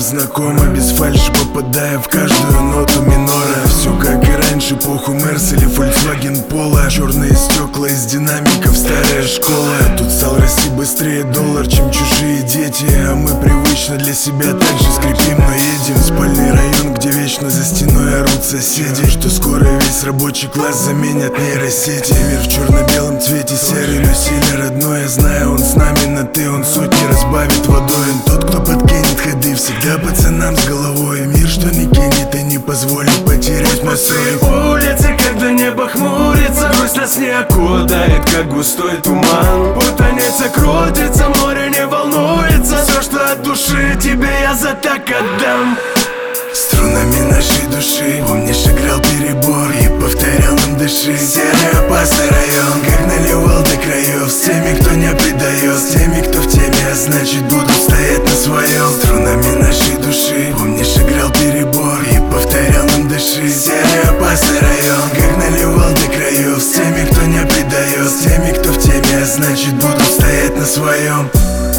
знакомо, без фальши попадая в каждую ноту минора. Все как и раньше, похуй Мерс или Volkswagen Polo. Черные стекла из динамиков, старая школа. Тут стал расти быстрее доллар, чем чужие дети. А мы привычно для себя так же скрипим, но едем. Спальный район, где вечно за стеной орут соседи, что скоро весь рабочий класс заменят нейросети. Мир в черно-белом цвете, серый, но сильно родной. Я знаю, он с нами на ты, он сотни разбавит водой. Он тот, кто подкинет ходы, всегда пацанам с головой. Мир, что не кинет и не позволит потерять настрой. Улицы, когда небо хмурится, грусть нас не окутает, как густой туман. Путаница крутится, море не волнуется. Все, что от души, тебе я за так отдам. Струнами нашей души, помнишь, играл перебор и повторял нам дыши. Серый опасный район, как наливал до краев. С теми, кто не предает, с теми, кто в теме, а значит буду стоять на своем. Струнами нашей души, помнишь, играл перебор и повторял нам дыши. Серый опасный район, как наливал до краев. С теми, кто не предает, с теми, кто в теме, а значит буду стоять на своем.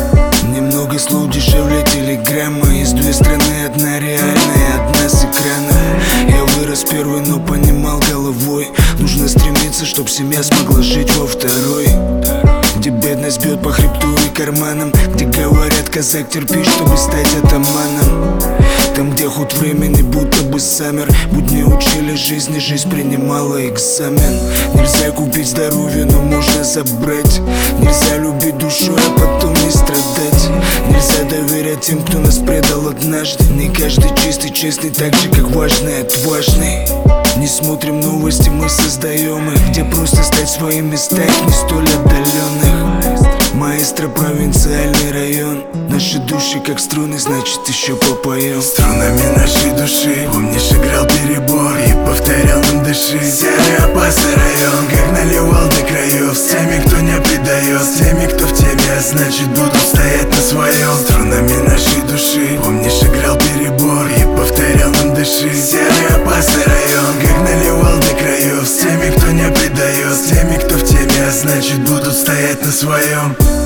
Немного слов дешевле телеграммы. Есть две страны, одна реальная, одна с экрана. Я вырос первый, но понимал головой, нужно стремиться, чтоб семья смогла жить во второй. Где бедность бьет по хребту и карманам, где говорят, казак, терпи, чтобы стать атаманом. Там, где ход времени будто бы замер, будни учили жизни, жизнь принимала экзамен. Нельзя купить здоровье, но можно забрать. Нельзя любить душой, а потом не страдать. Нельзя доверять тем, кто нас предал однажды. Не каждый чистый, честный, так же, как важный, отважный. Не смотрим новости, мы создаем их, где просто стать своим местах не столь отдаленных. Маэстро, провинциальный район. Наши души как струны, значит еще попоем. Струнами нашей души, помнишь, играл перебор и повторял нам дыши. Серый опасный район, как наливал до краев. С теми, кто не предает, с теми, кто в теме, а значит буду стоять на своем. Струнами нашей души, помнишь, играл перебор и повторял нам дыши. Серый опасный район, как наливал до краев. С теми, кто не предает, с теми, кто в теме, а значит будут стоять на своем.